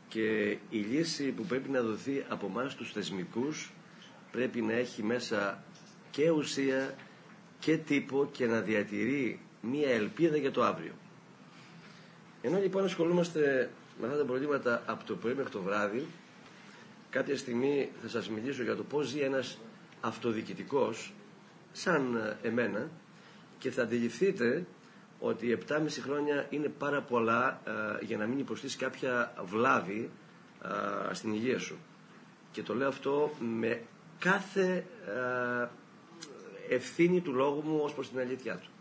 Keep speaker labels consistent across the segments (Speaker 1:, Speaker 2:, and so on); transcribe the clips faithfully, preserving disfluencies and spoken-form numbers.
Speaker 1: και η λύση που πρέπει να δοθεί από εμάς τους θεσμικούς πρέπει να έχει μέσα και ουσία και τύπο και να διατηρεί μία ελπίδα για το αύριο. Ενώ λοιπόν ασχολούμαστε με αυτά τα προβλήματα από το πρωί μέχρι το βράδυ, κάποια στιγμή θα σας μιλήσω για το πώς ζει ένας αυτοδιοικητικός σαν εμένα και θα αντιληφθείτε ότι επτά και μισό χρόνια είναι πάρα πολλά ε, για να μην υποστείς κάποια βλάβη ε, στην υγεία σου. Και το λέω αυτό με κάθε ε, ευθύνη του λόγου μου ως προς την αλήθεια του.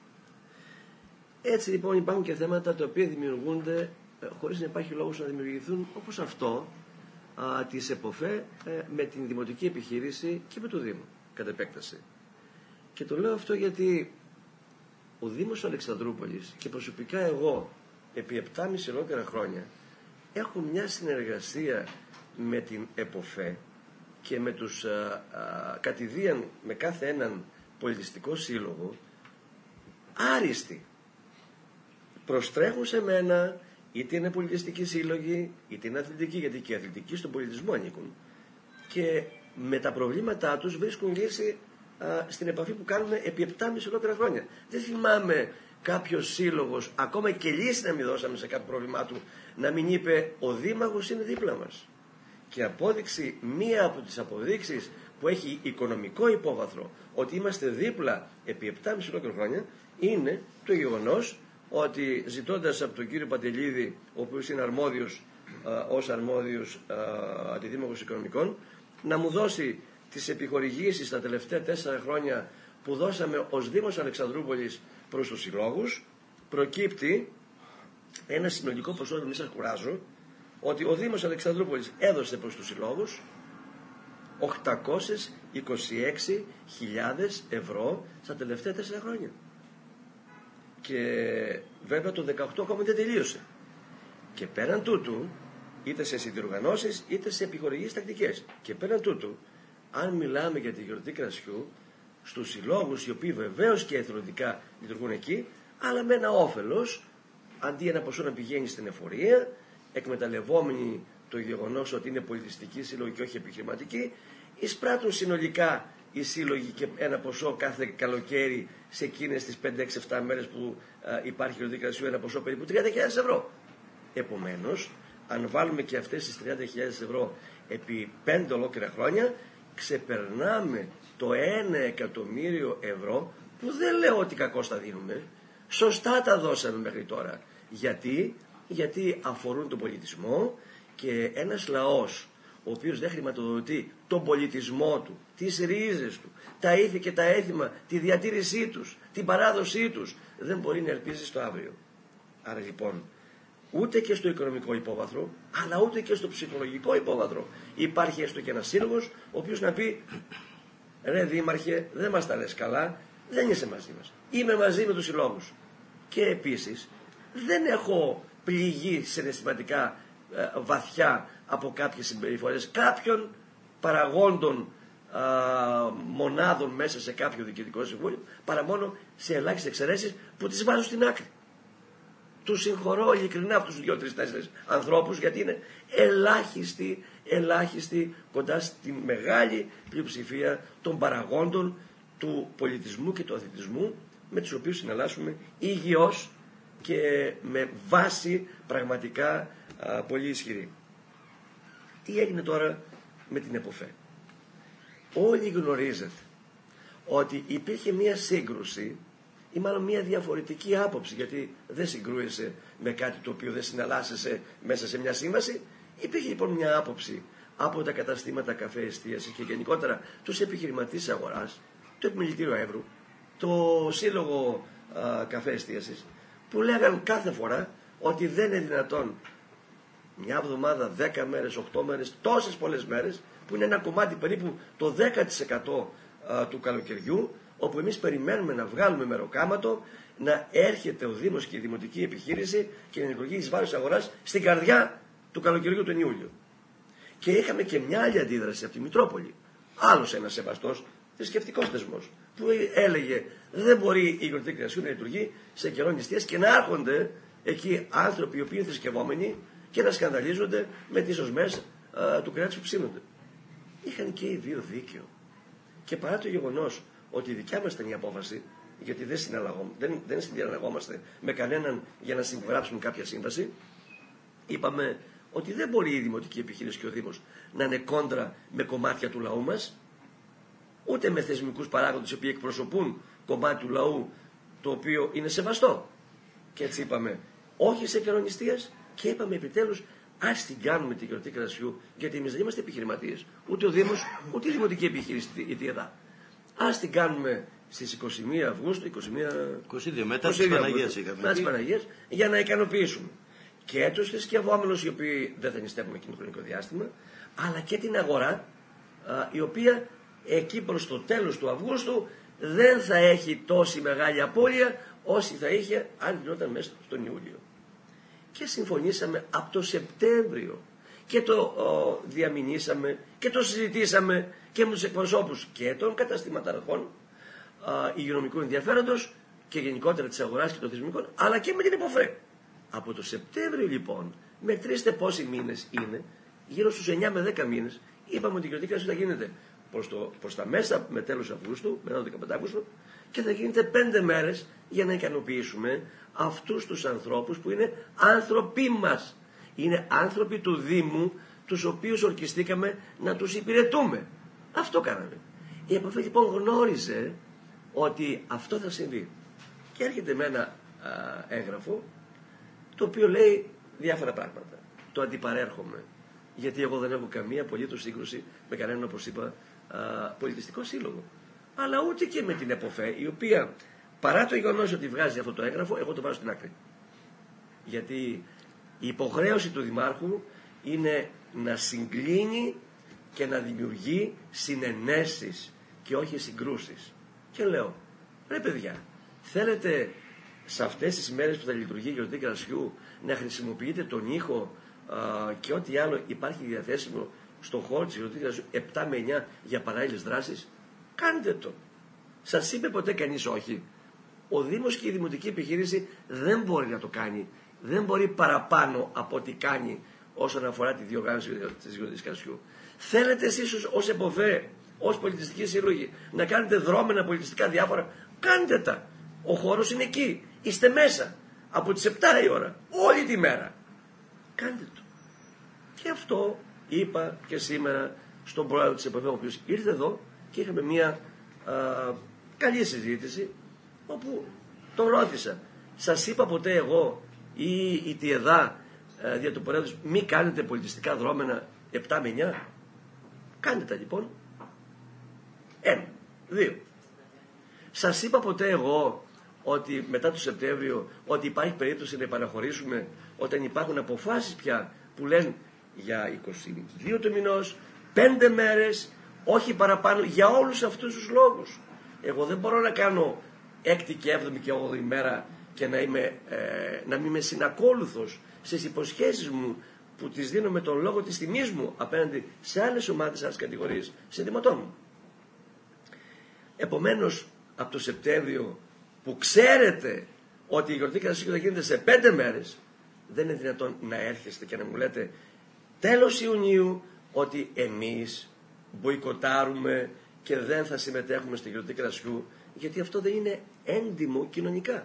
Speaker 1: Έτσι λοιπόν υπάρχουν και θέματα τα οποία δημιουργούνται ε, χωρίς να υπάρχει λόγος να δημιουργηθούν, όπως αυτό ε, της ΕΠΟΦΕ ε, με την δημοτική επιχείρηση και με το Δήμο κατ' επέκταση. Και το λέω αυτό γιατί ο Δήμος Αλεξανδρούπολης και προσωπικά εγώ επί επτά και μισό ολόκληρα χρόνια έχω μια συνεργασία με την ΕΠΟΦΕ και με τους α, α, κατηδίαν με κάθε έναν πολιτιστικό σύλλογο άριστη. Προστρέχουν σε μένα, είτε είναι πολιτιστικοί σύλλογοι είτε είναι αθλητικοί, γιατί και οι αθλητικοί στον πολιτισμό ανήκουν, και με τα προβλήματά τους βρίσκουν λύση α, στην επαφή που κάνουμε επί επτά και μισό ολόκληρα χρόνια. Δεν θυμάμαι κάποιος σύλλογος, ακόμα και λύση να μην δώσαμε σε κάποιο πρόβλημά του, να μην είπε ο Δήμαρχος είναι δίπλα μας. Και απόδειξη, μία από τις αποδείξεις που έχει οικονομικό υπόβαθρο ότι είμαστε δίπλα επί επτά και μισό ολόκληρα χρόνια είναι το γεγονός ότι ζητώντας από τον κύριο Παντελίδη, ο οποίος είναι αρμόδιος α, ως αρμόδιος α, αντιδήμαρχος οικονομικών, να μου δώσει τις επιχορηγήσεις τα τελευταία τέσσερα χρόνια που δώσαμε ως Δήμος Αλεξανδρούπολης προς τους συλλόγους, προκύπτει ένα συνολικό ποσό, μην σας κουράζω, ότι ο Δήμος Αλεξανδρούπολης έδωσε προς τους συλλόγους οκτακόσιες είκοσι έξι χιλιάδες ευρώ στα τελευταία τέσσερα χρόνια. Και βέβαια το δεκαοκτώ ακόμα δεν τελείωσε. Και πέραν τούτου, είτε σε συνδιοργανώσεις είτε σε επιχορηγήσεις τακτικές. Και πέραν τούτου, αν μιλάμε για τη γιορτή κρασιού, στους συλλόγους, οι οποίοι βεβαίως και εθελοντικά λειτουργούν εκεί, αλλά με ένα όφελος, αντί ένα ποσό να πηγαίνει στην εφορία, εκμεταλλευόμενοι το γεγονός ότι είναι πολιτιστικοί σύλλογοι και όχι επιχειρηματικοί, εισπράττουν συνολικά οι σύλλογοι και ένα ποσό κάθε καλοκαίρι σε εκείνες τις πέντε έξι επτά μέρες που α, υπάρχει η γιορτή κρασιού, ένα ποσό περίπου τριάντα χιλιάδες ευρώ. Επομένως, αν βάλουμε και αυτές τις τριάντα χιλιάδες ευρώ επί πέντε ολόκληρα χρόνια, ξεπερνάμε το ένα εκατομμύριο ευρώ, που δεν λέω ότι κακώς τα δίνουμε, σωστά τα δώσαμε μέχρι τώρα. Γιατί, Γιατί αφορούν τον πολιτισμό, και ένας λαός ο οποίος δεν χρηματοδοτεί τον πολιτισμό του, τις ρίζες του, τα ήθη και τα έθιμα, τη διατήρησή τους, την παράδοσή τους, δεν μπορεί να ελπίζει στο αύριο. Άρα λοιπόν, ούτε και στο οικονομικό υπόβαθρο, αλλά ούτε και στο ψυχολογικό υπόβαθρο υπάρχει έστω και ένας σύλλογος ο οποίος να πει ρε Δήμαρχε, δεν μας τα λες καλά, δεν είσαι μαζί μας, είμαι μαζί με τους συλλόγους. Και επίσης δεν έχω πληγεί συναισθηματικά ε, βαθιά από κάποιες συμπεριφορές κάποιων παραγόντων α, μονάδων μέσα σε κάποιο διοικητικό συμβούλιο, παρά μόνο σε ελάχιστες εξαιρέσεις που τις βάζω στην άκρη. Τους συγχωρώ ειλικρινά αυτούς τους δύο, τρεις, τέσσερις ανθρώπους, γιατί είναι ελάχιστοι, ελάχιστοι κοντά στη μεγάλη πλειοψηφία των παραγόντων του πολιτισμού και του αθλητισμού, με τους οποίους συναλλάσσουμε υγιώς και με βάση πραγματικά α, πολύ ισχυρή. Τι έγινε τώρα με την ΕΠΟΦΕ? Όλοι γνωρίζετε ότι υπήρχε μία σύγκρουση ή μάλλον μία διαφορετική άποψη, γιατί δεν συγκρούεσαι με κάτι το οποίο δεν συναλλάσσεσαι μέσα σε μια σύμβαση. Υπήρχε λοιπόν μια άποψη από τα καταστήματα καφέ εστίαση και γενικότερα τους επιχειρηματίες αγοράς, το Επιμελητήριο Εύρου, το Σύλλογο α, Καφέ Εστίασης, που λέγαν κάθε φορά ότι δεν είναι δυνατόν μια εβδομάδα, δέκα μέρες, οκτώ μέρες, τόσες πολλές μέρες, που είναι ένα κομμάτι περίπου το δέκα τοις εκατό α, του καλοκαιριού, όπου εμείς περιμένουμε να βγάλουμε μεροκάματο, να έρχεται ο Δήμος και η Δημοτική Επιχείρηση και να λειτουργεί εις βάρος αγοράς στην καρδιά του καλοκαιριού τον Ιούλιο. Και είχαμε και μια άλλη αντίδραση από τη Μητρόπολη. Άλλος ένας σεβαστός θρησκευτικός θεσμός, που έλεγε δεν μπορεί η γιορτή κρασιού να λειτουργεί σε καιρό νηστείας και να έρχονται εκεί άνθρωποι οι οποίοι είναι θρησκευόμενοι και να σκανδαλίζονται με τις οσμές του κρέατος που ψήνονται. Είχαν και οι δύο δίκαιο. Και παρά το γεγονός ότι η δικιά μας ήταν η απόφαση, γιατί δεν, δεν, δεν συνδιαλλαγόμαστε με κανέναν για να συμπογράψουμε κάποια σύμβαση, είπαμε ότι δεν μπορεί η δημοτική επιχείρηση και ο Δήμος να είναι κόντρα με κομμάτια του λαού μας, ούτε με θεσμικούς παράγοντες οι οποίοι εκπροσωπούν κομμάτι του λαού το οποίο είναι σεβαστό. Και έτσι είπαμε όχι σε κανονιστίες και είπαμε επιτέλους ας την κάνουμε την γιορτή κρασιού, γιατί εμείς δεν είμαστε επιχειρηματίες, ούτε ο Δήμος, ούτε η δημοτική επιχείρηση η ΤΙΕΔΑ. Ας την κάνουμε στις είκοσι μία Αυγούστου, είκοσι μία...
Speaker 2: είκοσι δύο μετά τις Παναγίες είχαμε.
Speaker 1: Μετά τις Παναγίες, για να ικανοποιήσουμε και τους θρησκευόμενους οι οποίοι δεν θα νηστεύουν εκείνο το χρονικό διάστημα, αλλά και την αγορά, α, η οποία εκεί προς το τέλος του Αυγούστου δεν θα έχει τόση μεγάλη απώλεια όσοι θα είχε αν γινόταν μέσα στον Ιούλιο. Και συμφωνήσαμε από το Σεπτέμβριο και το ο, διαμηνήσαμε και το συζητήσαμε και με τους εκπροσώπους και των καταστηματαρχών υγειονομικού ενδιαφέροντος και γενικότερα της αγοράς και των θεσμικών, αλλά και με την ΕΠΟΦΕ. Από το Σεπτέμβριο λοιπόν, μετρήστε πόσοι μήνες είναι, γύρω στους εννιά με δέκα μήνες, είπαμε ότι η γιορτή κρασιού θα γίνεται προς, το, προς τα μέσα με τέλος Αυγούστου, μετά το δεκαπέντε Αυγούστου, και θα γίνεται πέντε μέρες για να ικανοποιήσουμε αυτούς τους ανθρώπους που είναι άνθρωποι μας. Είναι άνθρωποι του Δήμου, τους οποίους ορκιστήκαμε να τους υπηρετούμε. Αυτό κάναμε. Η ΕΠΟΦΕ λοιπόν γνώριζε ότι αυτό θα συμβεί. Και έρχεται με ένα α, έγγραφο το οποίο λέει διάφορα πράγματα. Το αντιπαρέρχομαι. Γιατί εγώ δεν έχω καμία απολύτως σύγκρουση με κανέναν, όπως είπα, α, πολιτιστικό σύλλογο. Αλλά ούτε και με την ΕΠΟΦΕ, η οποία παρά το γεγονός ότι βγάζει αυτό το έγγραφο, εγώ το βάζω στην άκρη. Γιατί η υποχρέωση του Δημάρχου είναι να συγκλίνει και να δημιουργεί συνενέσεις και όχι συγκρούσεις. Και λέω, ρε παιδιά, θέλετε σε αυτές τις μέρες που θα λειτουργεί η γιορτή κρασιού να χρησιμοποιείτε τον ήχο α, και ό,τι άλλο υπάρχει διαθέσιμο στον χώρο της γιορτής κρασιού επτά με εννιά για παράλληλες δράσεις? Κάντε το. Σας είπε ποτέ κανείς όχι? Ο Δήμος και η δημοτική επιχείρηση δεν μπορεί να το κάνει. Δεν μπορεί παραπάνω από ό,τι κάνει όσον αφορά τη διοργάνωση της γιορτής κρασιού. Θέλετε εσείς ως ΕΠΟΦΕ, ως πολιτιστικοί σύλλογοι, να κάνετε δρόμενα πολιτιστικά διάφορα? Κάντε τα. Ο χώρος είναι εκεί. Είστε μέσα. Από τις επτά η ώρα. Όλη τη μέρα. Κάντε το. Και αυτό είπα και σήμερα στον πρόεδρο της ΕΠΟΦΕ, ο οποίος ήρθε εδώ και είχαμε μια α, καλή συζήτηση, όπου τον ρώτησα, σας είπα ποτέ εγώ ή η ΤΙΕΔΑ δια του πρόεδρου μη κάνετε πολιτιστικά δρόμενα επτά με εννιά? Κάντε τα λοιπόν. Ένα. Δύο. Σας είπα ποτέ εγώ ότι μετά το Σεπτέμβριο ότι υπάρχει περίπτωση να επαναχωρήσουμε όταν υπάρχουν αποφάσεις πια που λένε για είκοσι δύο του μηνός, πέντε μέρες, όχι παραπάνω, για όλους αυτούς τους λόγους? Εγώ δεν μπορώ να κάνω έκτη και έβδομη και όγδοη μέρα και να, είμαι, ε, να μην είμαι συνακόλουθος στις υποσχέσεις μου που τις δίνω με τον λόγο της τιμής μου απέναντι σε άλλες ομάδες, άλλες κατηγορίες συνδημοτών μου. Επομένως, από το Σεπτέμβριο που ξέρετε ότι η γιορτή κρασιού θα γίνεται σε πέντε μέρες, δεν είναι δυνατόν να έρχεστε και να μου λέτε τέλος Ιουνίου ότι εμείς μποϊκοτάρουμε και δεν θα συμμετέχουμε στη γιορτή κρασιού, γιατί αυτό δεν είναι έντιμο κοινωνικά.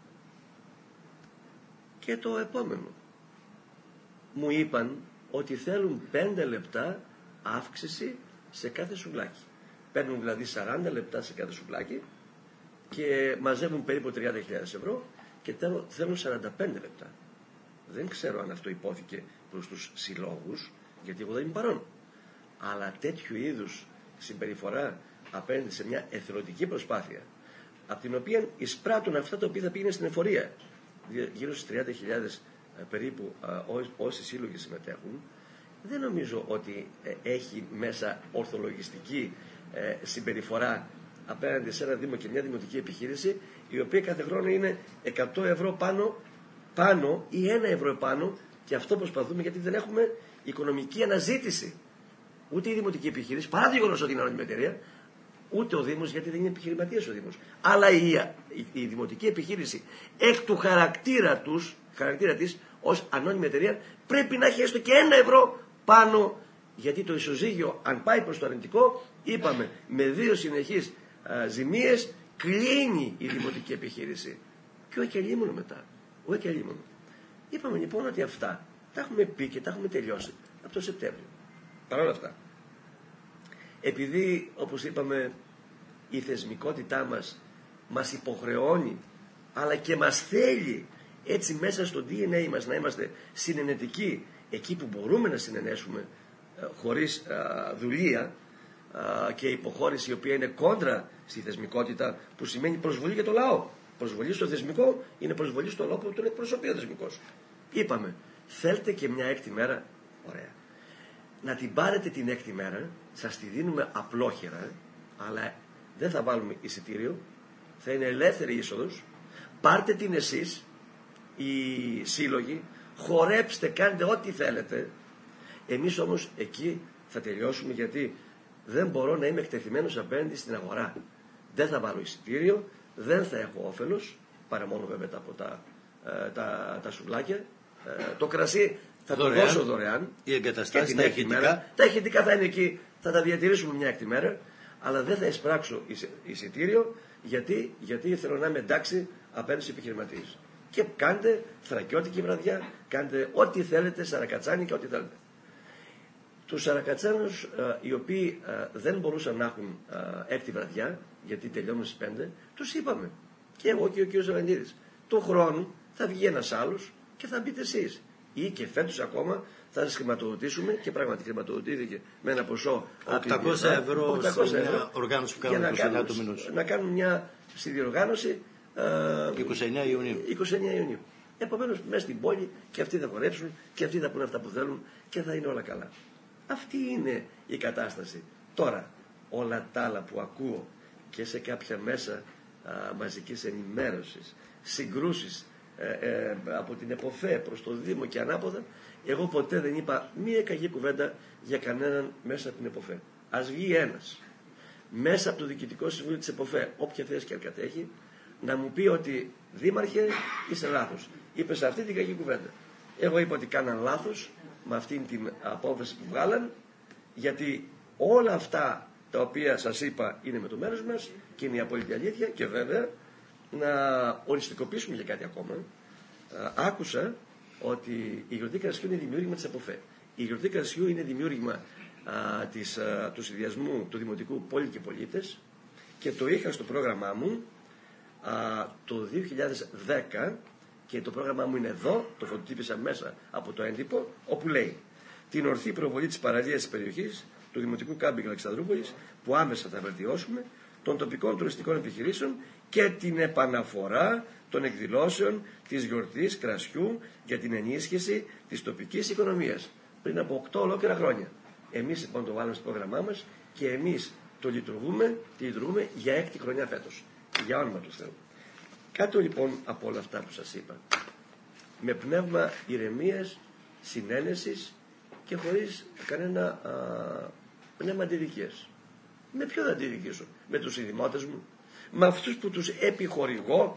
Speaker 1: Και το επόμενο, μου είπαν ότι θέλουν πέντε λεπτά αύξηση σε κάθε σουβλάκι. Παίρνουν δηλαδή σαράντα λεπτά σε κάθε σουβλάκι και μαζεύουν περίπου τριάντα χιλιάδες ευρώ και θέλουν σαράντα πέντε λεπτά. Δεν ξέρω αν αυτό υπόθηκε προς τους συλλόγους, γιατί εγώ δεν είμαι παρόν. Αλλά τέτοιου είδους συμπεριφορά απέναντι σε μια εθελοντική προσπάθεια, από την οποία εισπράττουν αυτά τα οποία θα πήγαινε στην εφορία, γύρω στις τριάντα χιλιάδες περίπου όσοι σύλλογοι συμμετέχουν, δεν νομίζω ότι έχει μέσα ορθολογιστική συμπεριφορά απέναντι σε ένα Δήμο και μια δημοτική επιχείρηση, η οποία κάθε χρόνο είναι εκατό ευρώ πάνω, πάνω ή ένα ευρώ επάνω, και αυτό προσπαθούμε γιατί δεν έχουμε οικονομική αναζήτηση. Ούτε η δημοτική επιχείρηση, παρά το γεγονός ότι είναι ανώνυμη εταιρεία, ούτε ο Δήμος, γιατί δεν είναι επιχειρηματίας ο Δήμος. Αλλά η, η, η δημοτική επιχείρηση εκ του χαρακτήρα, τους, χαρακτήρα της ως ανώνυμη εταιρεία πρέπει να έχει έστω και ένα ευρώ πάνω, γιατί το ισοζύγιο αν πάει προς το αρνητικό, είπαμε, με δύο συνεχείς α, ζημίες κλείνει η δημοτική επιχείρηση. Και όχι ελίμονο μετά. Όχι ελίμονο. Είπαμε λοιπόν ότι αυτά τα έχουμε πει και τα έχουμε τελειώσει από το Σεπτέμβριο. Παρ' όλα αυτά, επειδή όπως είπαμε η θεσμικότητά μας μας υποχρεώνει αλλά και μας θέλει έτσι μέσα στο ντι εν έι μας να είμαστε συνενετικοί εκεί που μπορούμε να συνενέσουμε χωρίς α, δουλεία α, και υποχώρηση η οποία είναι κόντρα στη θεσμικότητα, που σημαίνει προσβολή για το λαό. Προσβολή στο θεσμικό είναι προσβολή στο λαό που τον εκπροσωπεί ο θεσμικός. Είπαμε, θέλετε και μια έκτη μέρα, ωραία. Να την πάρετε την έκτη μέρα, σας τη δίνουμε απλόχερα, αλλά δεν θα βάλουμε εισιτήριο, θα είναι ελεύθερη είσοδος. Πάρτε την εσείς, οι σύλλογοι, χορέψτε, κάντε ό,τι θέλετε. Εμείς όμως εκεί θα τελειώσουμε, γιατί δεν μπορώ να είμαι εκτεθειμένος απέναντι στην αγορά. Δεν θα βάλω εισιτήριο, δεν θα έχω όφελος, παρά μόνο βέβαια από τα, ε, τα, τα σουβλάκια. Ε, το κρασί θα δωρεάν, το δώσω δωρεάν.
Speaker 2: Οι εγκαταστάσεις, τα ηχητικά.
Speaker 1: Τα ηχητικά θα είναι εκεί, θα τα διατηρήσουμε μια έκτη μέρα, αλλά δεν θα εισπράξω εισιτήριο, γιατί, γιατί θέλω να είμαι εντάξει απέναντι στους επιχειρηματίες. Και κάντε θρακιώτικη βραδιά, κάντε ό,τι θέλετε, σαρακατσάνι και ό,τι θέλετε. Τους σαρακατσάνους ε, οι οποίοι ε, δεν μπορούσαν να έχουν ε, έκτη βραδιά, γιατί τελειώνουν στις πέντε, τους είπαμε, και εγώ και ο κ. Ζαβεντίδης, του χρόνου θα βγει ένας άλλος και θα μπείτε εσείς. Ή και φέτος ακόμα θα σας χρηματοδοτήσουμε, και πράγματι χρηματοδοτήθηκε με ένα ποσό
Speaker 2: οκτακόσια ευρώ σε μια οργάνωση που κάνουμε είκοσι εννέα του μηνός.
Speaker 1: Να κάνουν μια συνδιοργάνωση ε,
Speaker 2: είκοσι εννέα Ιουνίου.
Speaker 1: είκοσι εννέα Ιουνίου. Επομένως μέσα στην πόλη και αυτοί θα χορέψουν και αυτοί θα πούνε αυτά που θέλουν και θα είναι όλα καλά. Αυτή είναι η κατάσταση. Τώρα, όλα τα άλλα που ακούω και σε κάποια μέσα α, μαζικής ενημέρωσης, συγκρούσεις ε, ε, από την ΕΠΟΦΕ προς το Δήμο και ανάποδα, εγώ ποτέ δεν είπα μία κακή κουβέντα για κανέναν μέσα από την ΕΠΟΦΕ. Ας βγει ένας μέσα από το Διοικητικό Συμβούλιο της ΕΠΟΦΕ, όποια θέση και αν κατέχει, να μου πει ότι δήμαρχε είσαι λάθος. Είπε σε αυτή την κακή κουβέντα. Εγώ είπα ότι κάναν λάθος με αυτήν την απόφαση που βγάλαν, γιατί όλα αυτά τα οποία σας είπα είναι με το μέρος μας και είναι η απόλυτη αλήθεια. Και βέβαια να οριστικοποιήσουμε για κάτι ακόμα. Άκουσα ότι η γιορτή Κρασιού είναι δημιούργημα της ΕΠΟΦΕ. Η γιορτή Κρασιού είναι δημιούργημα α, της, α, του συνδυασμού του Δημοτικού Πόλη και Πολίτες, και το είχα στο πρόγραμμά μου α, το δύο χιλιάδες δέκα, και το πρόγραμμά μου είναι εδώ, το φωτοτύπησα μέσα από το έντυπο, όπου λέει την ορθή προβολή της παραλίας της περιοχής του Δημοτικού Κάμπινγκ Αλεξανδρούπολης, που άμεσα θα βελτιώσουμε, των τοπικών τουριστικών επιχειρήσεων και την επαναφορά των εκδηλώσεων της γιορτής Κρασιού για την ενίσχυση της τοπικής οικονομίας. Πριν από οκτώ ολόκληρα χρόνια. Εμείς λοιπόν το βάλαμε στο πρόγραμμά μας και εμείς το λειτουργούμε, τη λειτουργούμε για έκτη χρονιά φέτος. Για όνομα του Θεού. Κάτω λοιπόν από όλα αυτά που σας είπα, με πνεύμα ηρεμίας, συνένεσης και χωρίς κανένα α, πνεύμα αντιδικίας. Με ποιον θα αντιδικήσω? Με τους ειδημότες μου? Με αυτούς που τους επιχορηγώ?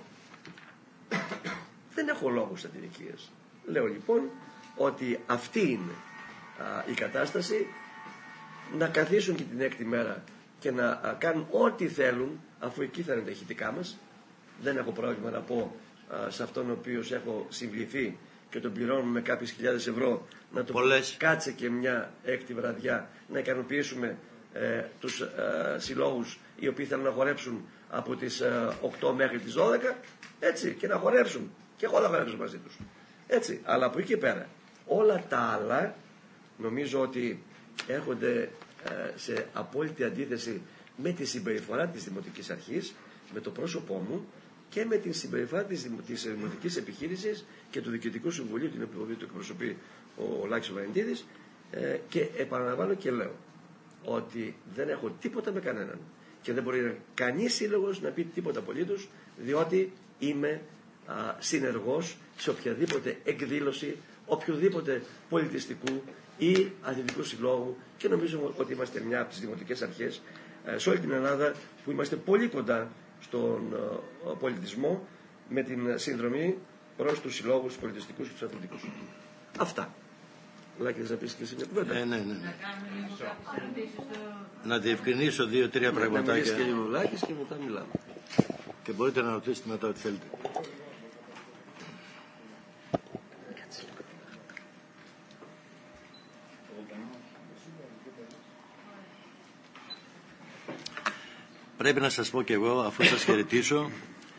Speaker 1: Δεν έχω λόγους αντιδικίας. Λέω λοιπόν ότι αυτή είναι α, η κατάσταση. Να καθίσουν και την έκτη μέρα και να α, κάνουν ό,τι θέλουν, αφού εκεί θα είναι τα ηχητικά μας. Δεν έχω πρόβλημα να πω α, σε αυτόν ο οποίος έχω συμβληθεί και τον πληρώνουμε με κάποιες χιλιάδες ευρώ, να το
Speaker 2: Πολλές.
Speaker 1: κάτσε και μια έκτη βραδιά να ικανοποιήσουμε ε, τους ε, συλλόγους οι οποίοι θέλουν να χορέψουν από τις ε, οκτώ μέχρι τις δώδεκα, έτσι, και να χορέψουν. Και εγώ θα χορέψω μαζί τους. Έτσι, αλλά από εκεί και πέρα όλα τα άλλα νομίζω ότι έρχονται ε, σε απόλυτη αντίθεση με τη συμπεριφορά της Δημοτικής Αρχής, με το πρόσωπό μου και με την συμπεριφορά της, της Δημοτικής Επιχείρησης και του Διοικητικού Συμβουλίου, την οποία του εκπροσωπεί ο, ο Λάκης Βαρεντίδης, ε, και επαναλαμβάνω και λέω ότι δεν έχω τίποτα με κανέναν και δεν μπορεί κανείς σύλλογος να πει τίποτα απολύτως, διότι είμαι α, συνεργός σε οποιαδήποτε εκδήλωση οποιοδήποτε πολιτιστικού ή αθλητικού συλλόγου, και νομίζω ότι είμαστε μια από τις δημοτικές αρχές ε, σε όλη την Ελλάδα που είμαστε πολύ κοντά στον ε, πολιτισμό, με την συνδρομή προς τους συλλόγους, τους πολιτιστικούς και τους αθλητικούς. Αυτά. Λάκη, θες να πεις και εσύ μια κουβέντα?
Speaker 2: Ε, ναι, ναι.
Speaker 3: Να κάνουμε λίγο κάποιες ερωτήσεις στο...
Speaker 2: Να διευκρινίσω δύο-τρία πραγματάκια.
Speaker 1: Να μιλήσεις και λίγο Λάκης και μετά μιλάμε.
Speaker 2: Και μπορείτε να ρωτήσετε μετά ό,τι θέλετε. Πρέπει να σας πω και εγώ, αφού σας χαιρετήσω,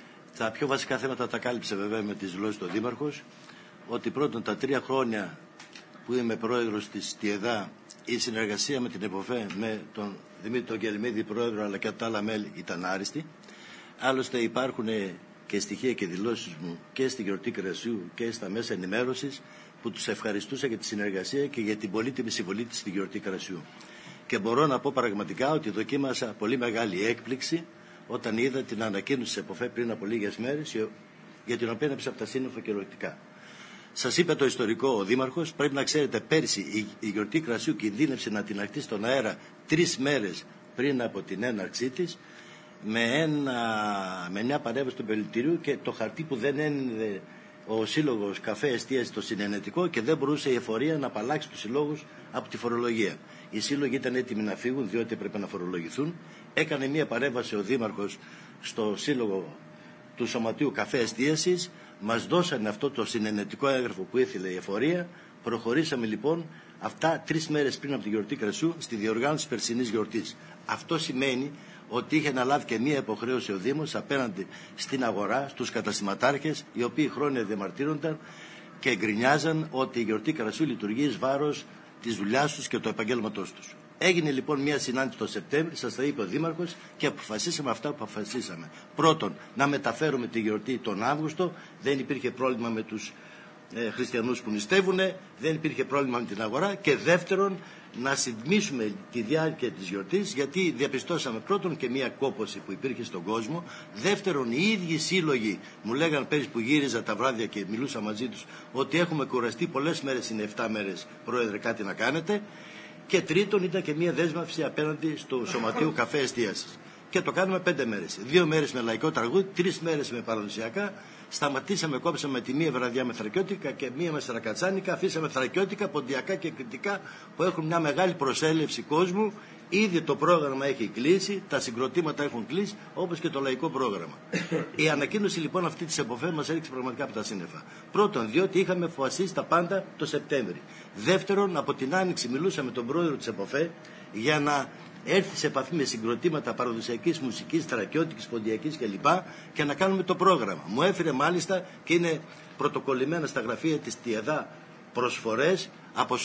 Speaker 2: τα πιο βασικά θέματα τα κάλυψε βέβαια με τις δηλώσεις του Δήμαρχος, ότι πρώτον τα τρία χρόνια που είμαι πρόεδρος της ΤΙΕΔΑ, η συνεργασία με την ΕΠΟΦΕ, με τον Δημήτρη Κελμίδη πρόεδρο αλλά και τα άλλα μέλη ήταν άριστη. Άλλωστε υπάρχουν και στοιχεία και δηλώσεις μου και στη γιορτή Κρασιού και στα μέσα ενημέρωσης που τους ευχαριστούσα για τη συνεργασία και για την πολύτιμη συμβολή της στη γιορτή Κρασιού. Και μπορώ να πω πραγματικά ότι δοκίμασα πολύ μεγάλη έκπληξη όταν είδα την ανακοίνωση της ΕΠΟΦΕ πριν από λίγες μέρες, για την οποία έπεσα από τα σύννεφα κυριολεκτικά. Σας είπε το ιστορικό ο Δήμαρχος, πρέπει να ξέρετε πέρσι η, η γιορτή Κρασιού κινδύνευσε να τιναχτεί στον αέρα τρεις μέρες πριν από την έναρξή της, με, ένα, με μια παρέμβαση του Πολιτηρίου και το χαρτί που δεν ένιδε ο Σύλλογος Καφέ Εστίαση το συνενετικό και δεν μπορούσε η εφορία να απαλλάξει τους συλλόγους από τη φορολογία. Οι σύλλογοι ήταν έτοιμοι να φύγουν διότι έπρεπε να φορολογηθούν. Έκανε μια παρέμβαση ο Δήμαρχος στο Σύλλογο του Σωματείου Καφέ Εστίασης. Μας δώσανε αυτό το συνενετικό έγγραφο που ήθελε η εφορία. Προχωρήσαμε λοιπόν αυτά τρεις μέρες πριν από τη γιορτή Κρασιού στη διοργάνωση της περσινής γιορτής. Αυτό σημαίνει ότι είχε αναλάβει και μία υποχρέωση ο Δήμος απέναντι στην αγορά, στους καταστηματάρχες, οι οποίοι χρόνια διαμαρτύρονταν και γκρινιάζαν ότι η γιορτή Κρασιού λειτουργεί εις βάρος της δουλειάς τους και του επαγγέλματός τους. Έγινε λοιπόν μια συνάντηση το Σεπτέμβρη, σας τα είπε ο Δήμαρχος, και αποφασίσαμε αυτά που αποφασίσαμε. Πρώτον, να μεταφέρουμε τη γιορτή τον Αύγουστο, δεν υπήρχε πρόβλημα με τους ε, χριστιανούς που νηστεύουν, δεν υπήρχε πρόβλημα με την αγορά, και δεύτερον, να συντμίσουμε τη διάρκεια της γιορτής, γιατί διαπιστώσαμε πρώτον και μια κόπωση που υπήρχε στον κόσμο, δεύτερον οι ίδιοι σύλλογοι μου λέγαν πέρυσι που γύριζα τα βράδια και μιλούσα μαζί τους ότι έχουμε κουραστεί πολλές μέρες, είναι εφτά μέρες πρόεδρε κάτι να κάνετε, και τρίτον ήταν και μια δέσμευση απέναντι στο Σωματείο Καφέ Εστίασης. Και το κάνουμε πέντε μέρες. Δύο μέρες με λαϊκό τραγούδι, τρεις μέρες με παραδοσιακά. Σταματήσαμε, κόψαμε τη μία βραδιά με θρακιώτικα και μία με σαρακατσάνικα. Αφήσαμε θρακιώτικα, ποντιακά και κριτικά που έχουν μια μεγάλη προσέλευση κόσμου. Ήδη το πρόγραμμα έχει κλείσει, τα συγκροτήματα έχουν κλείσει, όπως και το λαϊκό πρόγραμμα. Η ανακοίνωση λοιπόν αυτή της ΕΠΟΦΕ μας έριξε πραγματικά από τα σύννεφα. Πρώτον, διότι είχαμε αποφασίσει τα πάντα το Σεπτέμβρη. Δεύτερον, από την Άνοιξη μιλούσα με τον πρόεδρο της ΕΠΟΦΕ για να έρθει σε επαφή με συγκροτήματα παραδοσιακής μουσικής, θρακιώτικης, ποντιακής κλπ. Και να κάνουμε το πρόγραμμα. Μου έφερε μάλιστα και είναι πρωτοκολλημένα στα γραφεία της ΤΙΕΔΑ προσφορές από,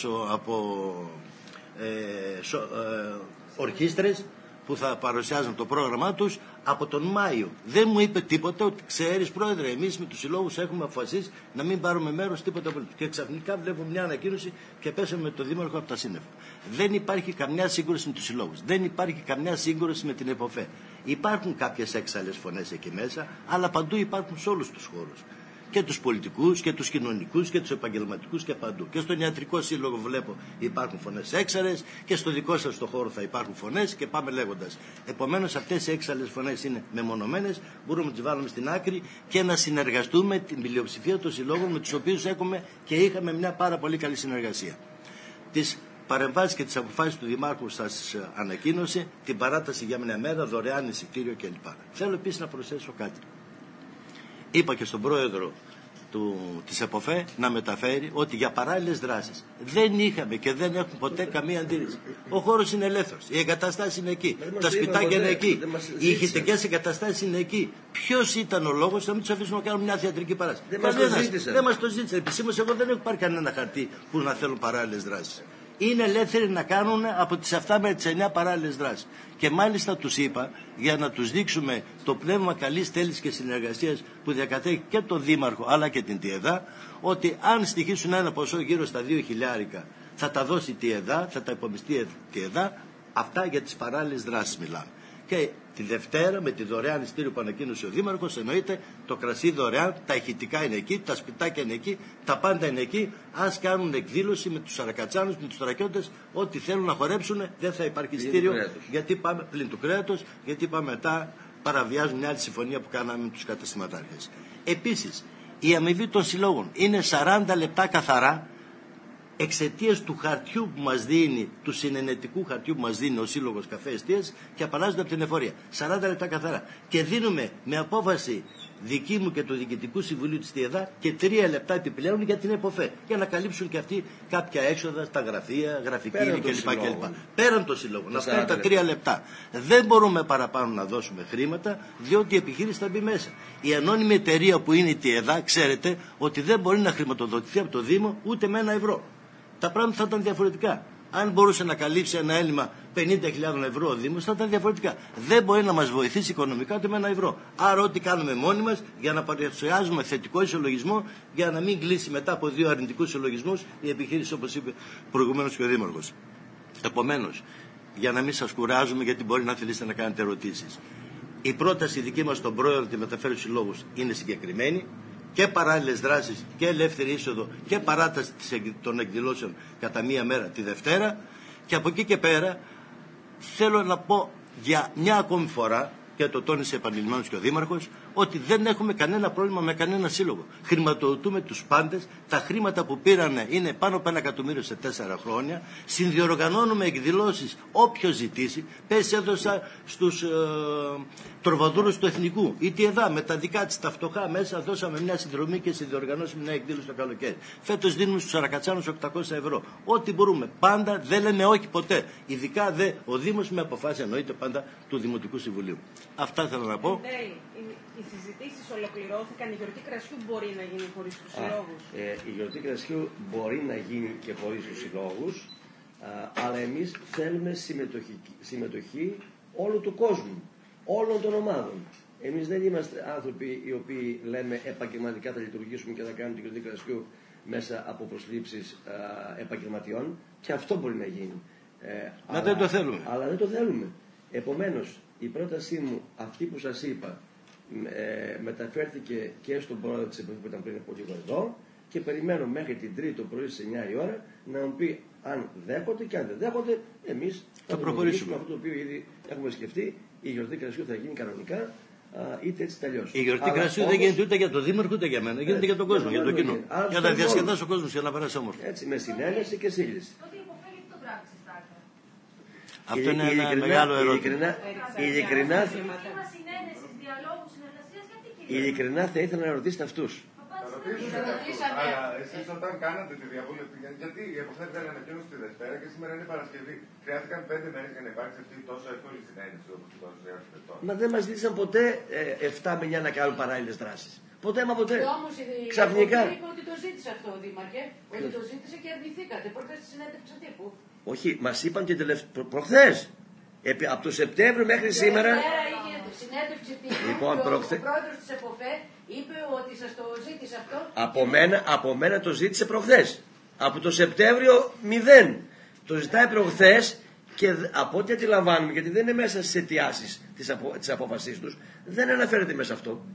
Speaker 2: από ε, σο, ε, ορχήστρες που θα παρουσιάζουν το πρόγραμμά τους από τον Μάιο. Δεν μου είπε τίποτα, ότι ξέρεις πρόεδρε, εμείς με τους συλλόγους έχουμε αποφασίσει να μην πάρουμε μέρος τίποτα από τους. Και ξαφνικά βλέπω μια ανακοίνωση και πέσαμε με τον Δήμαρχο από τα σύννεφα. Δεν υπάρχει καμιά σύγκρουση με τους συλλόγους. Δεν υπάρχει καμιά σύγκρουση με την ΕΠΟΦΕ. Υπάρχουν κάποιες έξαλλες φωνές εκεί μέσα, αλλά παντού υπάρχουν σε όλους τους χώρους. Και τους πολιτικούς και τους κοινωνικούς και τους επαγγελματικούς και παντού. Και στον ιατρικό σύλλογο βλέπω υπάρχουν φωνές έξαλλες και στο δικό σας το χώρο θα υπάρχουν φωνές και πάμε λέγοντας. Επομένως αυτές οι έξαλλες φωνές είναι μεμονωμένες, μπορούμε να τις βάλουμε στην άκρη και να συνεργαστούμε την πλειοψηφία των συλλόγων με τους οποίους έχουμε και είχαμε μια πάρα πολύ καλή συνεργασία. Τις παρεμβάσεις και τις αποφάσεις του Δημάρχου σας ανακοίνωσε, την παράταση για μια μέρα, δωρεάν εισιτήριο κλπ. Θέλω επίσης να προσθέσω κάτι. Είπα και στον πρόεδρο του, της ΕΠΟΦΕ να μεταφέρει ότι για παράλληλες δράσεις δεν είχαμε και δεν έχουμε ποτέ καμία αντίρρηση. Ο χώρος είναι ελεύθερος, οι εγκαταστάσεις είναι εκεί, τα σπιτάκια είναι εκεί, οι ηχητικές εγκαταστάσεις είναι εκεί. Ποιος ήταν ο λόγος να μην τους αφήσουμε να κάνουμε μια θεατρική παράσταση?
Speaker 1: Δεν μας το ζήτησαν.
Speaker 2: Δεν μας το ζήτησαν. Επισήμως εγώ δεν έχω πάρει κανένα χαρτί που να θέλουν παράλληλες δράσεις. Είναι ελεύθεροι να κάνουν από τις εφτά με τις εννιά παράλληλες δράσεις. Και μάλιστα τους είπα, για να τους δείξουμε το πνεύμα καλής θέλησης και συνεργασίας που διακατέχει και τον Δήμαρχο αλλά και την ΤΙΕΔΑ, ότι αν στοιχήσουν ένα ποσό γύρω στα δύο χιλιάρικα θα τα δώσει η ΤΙΕΔΑ, θα τα υπομειστεί η ΤΙΕΔΑ. Αυτά για τις παράλληλες δράσεις μιλάμε. Και τη Δευτέρα με τη δωρεάν εισιτήριο που ανακοίνωσε ο Δήμαρχος, εννοείται το κρασί δωρεάν, τα ηχητικά είναι εκεί, τα σπιτάκια είναι εκεί, τα πάντα είναι εκεί. Ας κάνουν εκδήλωση με τους σαρακατσάνους, με τους θρακιώτες, ό,τι θέλουν να χορέψουν, δεν θα υπάρχει εισιτήριο, γιατί πάμε πλην του κρέατος, γιατί πάμε μετά παραβιάζουν μια άλλη συμφωνία που κάναμε με τους καταστηματάρχες. Επίσης, η αμοιβή των συλλόγων είναι σαράντα λεπτά καθαρά, εξαιτίας του χαρτιού που μας δίνει, του συνενετικού χαρτιού που μας δίνει ο Σύλλογος Καφέ Εστίας και απαλλάσσονται από την εφορία. σαράντα λεπτά καθαρά. Και δίνουμε με απόφαση δική μου και του Διοικητικού Συμβουλίου της ΤΙΕΔΑ και τρία λεπτά επιπλέον για την ΕΠΟΦΕ. Για να καλύψουν και αυτοί κάποια έξοδα στα γραφεία, γραφική κλπ. Πέραν των συλλόγων. Να φτάνουν τα τρία λεπτά. Δεν μπορούμε παραπάνω να δώσουμε χρήματα, διότι η επιχείρηση θα μπει μέσα. Η ανώνυμη εταιρεία που είναι η ΤΙΕΔΑ, ξέρετε ότι δεν μπορεί να χρηματοδοτηθεί από το Δήμο ούτε με ένα ευρώ. Τα πράγματα θα ήταν διαφορετικά. Αν μπορούσε να καλύψει ένα έλλειμμα πενήντα χιλιάδες ευρώ ο Δήμος, θα ήταν διαφορετικά. Δεν μπορεί να μας βοηθήσει οικονομικά ούτε με ένα ευρώ. Άρα, ό,τι κάνουμε μόνοι μας για να παρουσιάζουμε θετικό ισολογισμό, για να μην κλείσει μετά από δύο αρνητικούς ισολογισμούς η επιχείρηση, όπως είπε προηγουμένως και ο Δήμαρχος. Επομένως, για να μην σας κουράζουμε, γιατί μπορεί να θελήσετε να κάνετε ερωτήσεις. Η πρόταση δική μας στον πρόεδρο τη μεταφέρει στους συλλόγους είναι συγκεκριμένη. Και παράλληλες δράσεις και ελεύθερη είσοδο και παράταση των εκδηλώσεων κατά μία μέρα τη Δευτέρα. Και από εκεί και πέρα θέλω να πω για μια ακόμη φορά, και το τόνισε επανειλημμένως και ο Δήμαρχος, ότι δεν έχουμε κανένα πρόβλημα με κανένα σύλλογο. Χρηματοδοτούμε τους πάντες. Τα χρήματα που πήρανε είναι πάνω από ένα εκατομμύριο σε τέσσερα χρόνια. Συνδιοργανώνουμε εκδηλώσεις όποιος ζητήσει. Πες έδωσα στους ε, τροβαδούρους του Εθνικού. Η ΤΙΕΔΑ με τα δικά της τα φτωχά μέσα δώσαμε μια συνδρομή και συνδιοργανώσαμε μια εκδήλωση το καλοκαίρι. Φέτος δίνουμε στους Αρακατσάνους οκτακόσια ευρώ. Ό,τι μπορούμε. Πάντα δεν λέμε όχι ποτέ. Ειδικά δε ο Δήμος με αποφάσει εννοείται πάντα του Δημοτικού Συμβουλίου. Αυτά θέλω να πω.
Speaker 4: Οι συζητήσεις ολοκληρώθηκαν. Η γιορτή κρασιού μπορεί να γίνει χωρίς τους συλλόγους.
Speaker 1: Ε, η γιορτή κρασιού μπορεί να γίνει και χωρίς τους συλλόγους, αλλά εμείς θέλουμε συμμετοχή, συμμετοχή όλου του κόσμου, όλων των ομάδων. Εμείς δεν είμαστε άνθρωποι οι οποίοι λέμε επαγγελματικά θα λειτουργήσουμε και θα κάνουμε τη γιορτή κρασιού μέσα από προσλήψεις α, επαγγελματιών, και αυτό μπορεί να γίνει. Ε,
Speaker 2: αλλά δεν το θέλουμε.
Speaker 1: Αλλά δεν το θέλουμε. Επομένως, η πρότασή μου, αυτή που σας είπα, Ε, μεταφέρθηκε και στον πρόεδρο της ΕΠΟΦΕ που ήταν πριν από λίγο εδώ, και περιμένω μέχρι την Τρίτη το πρωί στις εννιά η ώρα να μου πει αν δέχονται, και αν δεν δέχονται εμείς θα, θα προχωρήσουμε αυτό το οποίο ήδη έχουμε σκεφτεί. Η γιορτή κρασιού θα γίνει κανονικά, α, είτε έτσι τελειώσει.
Speaker 2: Η γιορτή κρασιού όμως δεν γίνεται ούτε για τον Δήμαρχο ούτε για μένα, γίνεται έτσι, για τον κόσμο, για τον κοινό. Για να διασκεδάσει ο κόσμος, για να περάσει όμορφα.
Speaker 1: Έτσι, με συνένεση και σύγκληση.
Speaker 2: Αυτό είναι ένα μεγάλο ερώτημα.
Speaker 1: Ειλικρινά, ειλικρινά θα ήθελα να ρωτήσετε αυτούς.
Speaker 5: Αλλά εσείς όταν κάνατε τη διαβούλευση, γιατί η ΕΠΟΦΕ δεν ανακοίνωσε τη Δευτέρα και σήμερα είναι Παρασκευή. Χρειάστηκαν πέντε μέρες για να υπάρξει αυτή τόσο εύκολη συνένεση όπως την παρουσιάσετε τώρα.
Speaker 1: Μα δεν μας ζήτησαν ποτέ εφτά με εννιά να κάνουν παράλληλες δράσεις. Ποτέ μα ποτέ.
Speaker 3: Όμως η
Speaker 1: ξαφνικά.
Speaker 3: είπε ότι το ζήτησε αυτό, Δήμαρχε. Ότι το ζήτησε και αρνηθήκατε. Προχθές στη συνέντευξη τύπου.
Speaker 1: Όχι, μας είπαν την τελευταία. Προχθές. Επί... Από το Σεπτέμβριο μέχρι
Speaker 3: και
Speaker 1: σήμερα.
Speaker 3: Συνέντευξη τύπου.
Speaker 1: Λοιπόν,
Speaker 3: και
Speaker 1: προχθέ...
Speaker 3: ο πρόεδρος της ΕΠΟΦΕ είπε ότι σας το ζήτησε αυτό.
Speaker 1: Από μένα, από μένα το ζήτησε προχθές. Από το Σεπτέμβριο μηδέν. Το ζητάει προχθές, και από ό,τι αντιλαμβάνουμε, γιατί δεν είναι μέσα στις αιτιάσεις της, απο... της απόφασής τους, δεν αναφέρεται μέσα αυτό.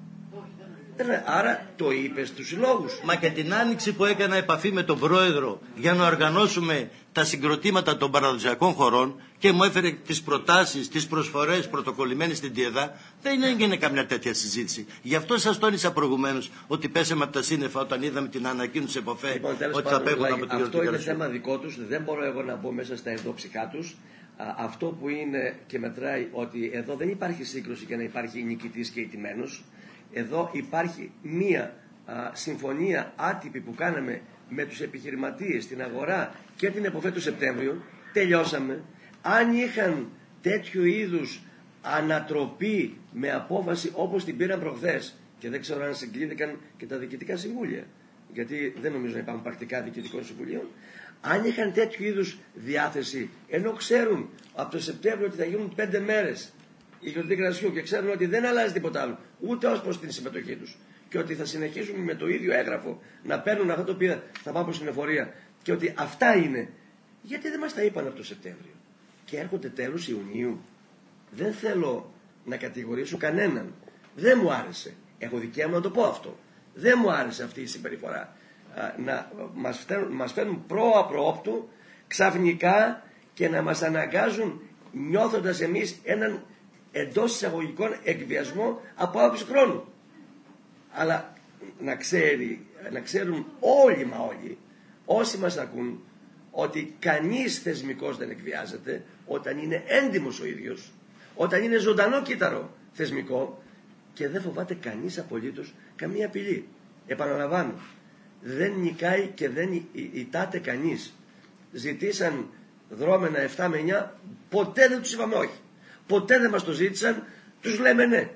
Speaker 1: Άρα το είπε στους συλλόγους.
Speaker 2: Μα και την άνοιξη που έκανα επαφή με τον πρόεδρο για να οργανώσουμε τα συγκροτήματα των παραδοσιακών χωρών και μου έφερε τις προτάσεις, τις προσφορές πρωτοκολλημένες στην ΤΙΕΔΑ, δεν έγινε καμιά τέτοια συζήτηση. Γι' αυτό σας τόνισα προηγουμένως ότι πέσαμε από τα σύννεφα όταν είδαμε την ανακοίνωση της ΕΠΟΦΕ, λοιπόν, ότι θα πέχουν από την γιορτή.
Speaker 1: Αυτό είναι θέμα δικό τους, δεν μπορώ εγώ να μπω μέσα στα ενδόψυχά τους. Αυτό που είναι και μετράει ότι εδώ δεν υπάρχει σύγκρουση για να υπάρχει νικητής και ηττημένος. Εδώ υπάρχει μία α, συμφωνία άτυπη που κάναμε με τους επιχειρηματίες στην αγορά και την ΕΠΟΦΕ του Σεπτέμβριο. Τελειώσαμε. Αν είχαν τέτοιου είδους ανατροπή με απόφαση όπως την πήραν προχθές, και δεν ξέρω αν συγκλήθηκαν και τα διοικητικά συμβούλια, γιατί δεν νομίζω να υπάρχουν πρακτικά διοικητικών συμβουλίων, αν είχαν τέτοιου είδους διάθεση, ενώ ξέρουν από το Σεπτέμβριο ότι θα γίνουν πέντε μέρες η γιορτή κρασιού και ξέρουν ότι δεν αλλάζει τίποτα άλλο, ούτε ως προς την συμμετοχή τους, και ότι θα συνεχίσουν με το ίδιο έγγραφο να παίρνουν αυτά τα οποία θα πάμε στην εφορία, και ότι αυτά είναι, γιατί δεν μας τα είπαν από το Σεπτέμβριο και έρχονται τέλος Ιουνίου? Δεν θέλω να κατηγορήσω κανέναν, δεν μου άρεσε, έχω δικαίωμα να το πω αυτό, δεν μου άρεσε αυτή η συμπεριφορά, να μας φέρνουν, μας φέρνουν προ-απροόπτου ξαφνικά και να μας αναγκάζουν, νιώθοντας εμείς έναν εντός εισαγωγικών εκβιασμό από άποψη χρόνου. Αλλά να, ξέρει, να ξέρουν όλοι μα όλοι, όσοι μας ακούν, ότι κανείς θεσμικός δεν εκβιάζεται όταν είναι έντιμος ο ίδιος, όταν είναι ζωντανό κύτταρο θεσμικό και δεν φοβάται κανείς απολύτως καμία απειλή. Επαναλαμβάνω, δεν νικάει και δεν ητάται κανείς. Ζητήσαν δρόμενα επτά με εννιά, ποτέ δεν τους είπαμε όχι. Ποτέ δεν μας το ζήτησαν, τους λέμε ναι.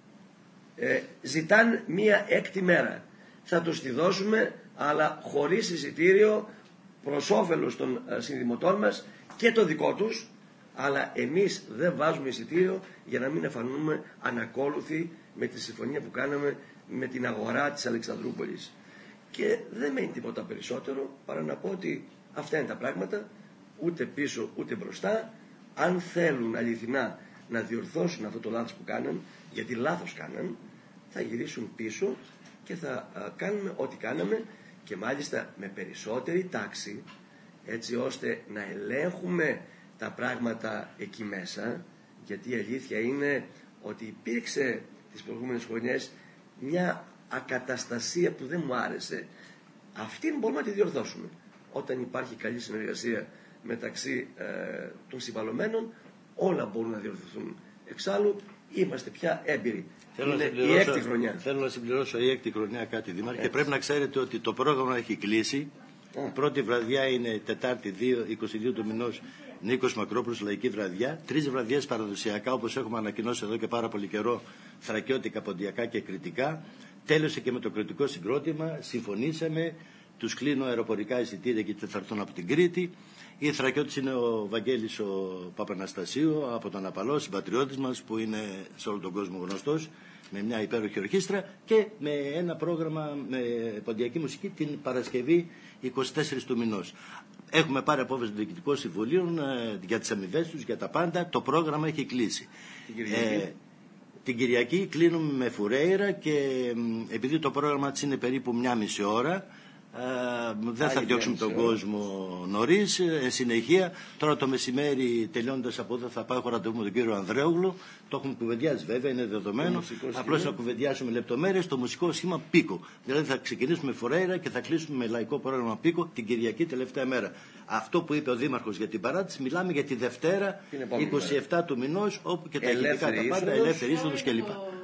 Speaker 1: Ε, ζητάν μία έκτη μέρα. Θα τους τη δώσουμε, αλλά χωρίς εισιτήριο, προς όφελος των ε, συνδημοτών μας και το δικό τους, αλλά εμείς δεν βάζουμε εισιτήριο για να μην εμφανούμε ανακόλουθοι με τη συμφωνία που κάναμε με την αγορά της Αλεξανδρούπολης. Και δεν μένει τίποτα περισσότερο παρά να πω ότι αυτά είναι τα πράγματα, ούτε πίσω ούτε μπροστά. Αν θέλουν αληθινά να διορθώσουν αυτό το λάθος που κάναν, γιατί λάθος κάναν, θα γυρίσουν πίσω και θα α, κάνουμε ό,τι κάναμε, και μάλιστα με περισσότερη τάξη, έτσι ώστε να ελέγχουμε τα πράγματα εκεί μέσα, γιατί η αλήθεια είναι ότι υπήρξε τις προηγούμενες χρονιές μια ακαταστασία που δεν μου άρεσε. Αυτήν μπορούμε να τη διορθώσουμε. Όταν υπάρχει καλή συνεργασία μεταξύ ε, των συμβαλωμένων, όλα μπορούν να διορθωθούν. Εξάλλου είμαστε πια έμπειροι.
Speaker 2: Θέλω
Speaker 1: είναι
Speaker 2: να
Speaker 1: η έκτη χρονιά.
Speaker 2: Θέλω να συμπληρώσω η έκτη χρονιά κάτι, Δήμαρχε. Και πρέπει να ξέρετε ότι το πρόγραμμα έχει κλείσει. Α. Η πρώτη βραδιά είναι Τετάρτη είκοσι δύο του μηνός, Νίκος Μακρόπουλος, λαϊκή βραδιά. Τρεις βραδιές παραδοσιακά, όπως έχουμε ανακοινώσει εδώ και πάρα πολύ καιρό, θρακιώτικα, ποντιακά και κριτικά. Τέλειωσε και με το κριτικό συγκρότημα. Συμφωνήσαμε. Τους κλείνω αεροπορικά εισιτήρια και θα έρθουν από την Κρήτη. Η Θρακιώτης είναι ο Βαγγέλης ο Παπαναστασίου από τον Απαλό, συμπατριώτης μας, που είναι σε όλο τον κόσμο γνωστός, με μια υπέροχη ορχήστρα και με ένα πρόγραμμα με ποντιακή μουσική την Παρασκευή είκοσι τέσσερις του μηνός. Έχουμε πάρει απόφαση των διοικητικών συμβουλίων ε, για τις αμοιβές τους, για τα πάντα. Το πρόγραμμα έχει κλείσει.
Speaker 1: Την Κυριακή. Ε,
Speaker 2: την Κυριακή κλείνουμε με Φουρέιρα και ε, επειδή το πρόγραμμα της είναι περίπου μια μισή ώρα, Uh, δεν θα διώξουμε τον κόσμο νωρίς. Εν συνεχεία, τώρα το μεσημέρι, τελειώνοντας από εδώ, θα πάω, έχω ραντεβού με τον κύριο Ανδρέογλου. Το έχουμε κουβεντιάσει βέβαια, είναι δεδομένο. Απλώς να κουβεντιάσουμε λεπτομέρειες. Το μουσικό σχήμα Πίκο. Δηλαδή θα ξεκινήσουμε Φορέιρα και θα κλείσουμε με λαϊκό πρόγραμμα Πίκο την Κυριακή τελευταία μέρα. Αυτό που είπε ο Δήμαρχος για την παράτηση, μιλάμε για τη Δευτέρα είκοσι επτά του μηνός, όπου και τα ηχητικά τα πάντα, ελεύθερη είσοδος κλπ.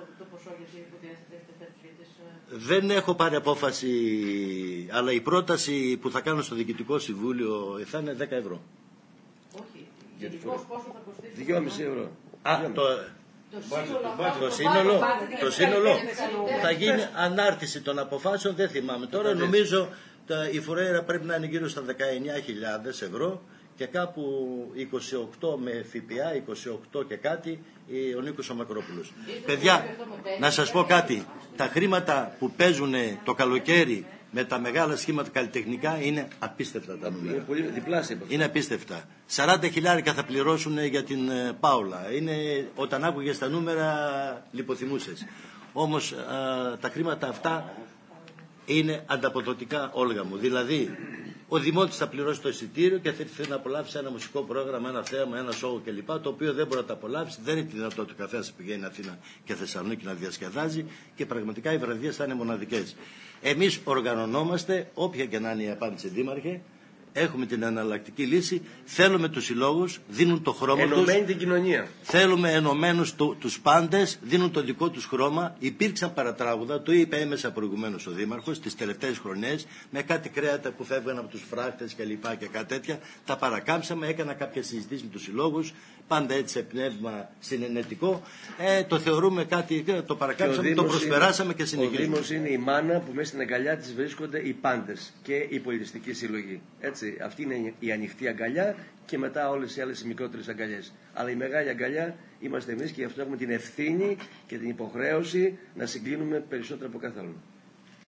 Speaker 2: Δεν έχω πάρει απόφαση, αλλά η πρόταση που θα κάνω στο Διοικητικό Συμβούλιο θα είναι δέκα ευρώ.
Speaker 3: Όχι. Γενικώς πόσο θα κοστίσει?
Speaker 1: δυόμισι ευρώ.
Speaker 2: Α, το, το σύνολο, το σύνολο θα γίνει ανάρτηση των αποφάσεων, δεν θυμάμαι τώρα. Νομίζω τα, η Φορέιρα πρέπει να είναι γύρω στα δεκαεννιά χιλιάδες ευρώ και κάπου είκοσι οκτώ με ΦΠΑ, είκοσι οκτώ και κάτι, ο Νίκος ο Μακρόπουλος. Παιδιά, να σας πω κάτι. Τα χρήματα που παίζουν το καλοκαίρι με τα μεγάλα σχήματα καλλιτεχνικά είναι απίστευτα τα νούμερα.
Speaker 1: Είναι πολύ διπλάσια.
Speaker 2: Είναι απίστευτα. σαράντα χιλιάρικα θα πληρώσουν για την Πάολα. Είναι, όταν άκουγες τα νούμερα λιποθυμούσες. Όμως α, τα χρήματα αυτά είναι ανταποδοτικά, Όλγα μου. Δηλαδή, ο Δημότης θα πληρώσει το εισιτήριο και θα έρθει να απολαύσει ένα μουσικό πρόγραμμα, ένα θέαμα, ένα σόου κλπ. Το οποίο δεν μπορεί να το απολαύσει, δεν είναι τη δυνατότητα ο καθένας πηγαίνει Αθήνα και Θεσσαλονίκη να διασκεδάζει και πραγματικά οι βραδιές θα είναι μοναδικές. Εμείς οργανωνόμαστε, όποια και να είναι η απάντηση, Δήμαρχε, έχουμε την εναλλακτική λύση. Θέλουμε τους συλλόγους, δίνουν το χρώμα τους.
Speaker 1: Ενωμένη την κοινωνία.
Speaker 2: Θέλουμε ενωμένους του, τους πάντες, δίνουν το δικό τους χρώμα. Υπήρξαν παρατράγουδα, το είπε έμεσα προηγουμένως ο Δήμαρχος, τις τελευταίες χρονιές, με κάτι κρέατα που φεύγαν από τους φράκτες και λοιπά και κάτι τέτοια. Τα παρακάμψαμε, έκανα κάποιες συζητήσεις με τους συλλόγους, πάντα έτσι σε πνεύμα συνενετικό. Ε, το θεωρούμε κάτι, το παρακάμψαμε, το προσπεράσαμε είναι, και συνεχίζουμε.
Speaker 1: Ο Δήμος είναι η μάνα που μέσα στην αγκαλιά της βρίσκονται οι πάντες και οι πολιτιστικοί σύλλογοι. Έτσι, αυτή είναι η ανοιχτή αγκαλιά και μετά όλες οι άλλες οι μικρότερες αγκαλιές. Αλλά η μεγάλη αγκαλιά είμαστε εμείς και γι' αυτό έχουμε την ευθύνη και την υποχρέωση να συγκλίνουμε περισσότερο από κάθε άλλο.